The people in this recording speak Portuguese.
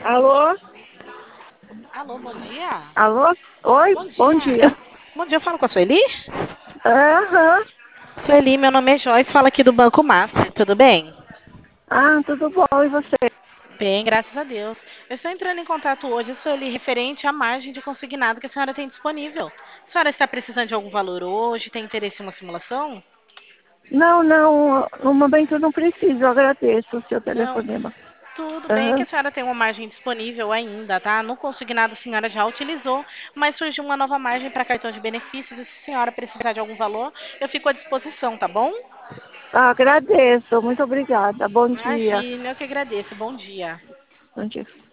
Alô? Alô, bom dia. Alô? Oi, Bom bom dia. dia. Bom dia, eu falo com a Sueli? Aham. Sueli, meu nome é Joyce, falo aqui do Banco Master, tudo bem? Ah, tudo bom, e você? Bem, graças a Deus. Eu estou entrando em contato hoje, Sueli, referente à margem de consignado que a senhora tem disponível. A senhora está precisando de algum valor hoje? Tem interesse em uma simulação? Não, não, no momento eu não preciso, eu agradeço o seu Não. telefonema. Tudo bem que Aham. a senhora tem uma margem disponível ainda, tá? No consignado a senhora já utilizou, mas surgiu uma nova margem para cartão de benefícios e se a senhora precisar de algum valor, eu fico à disposição, tá bom? Ah, agradeço, muito obrigada. Bom dia. Imagina, eu que agradeço. Bom dia. Bom dia.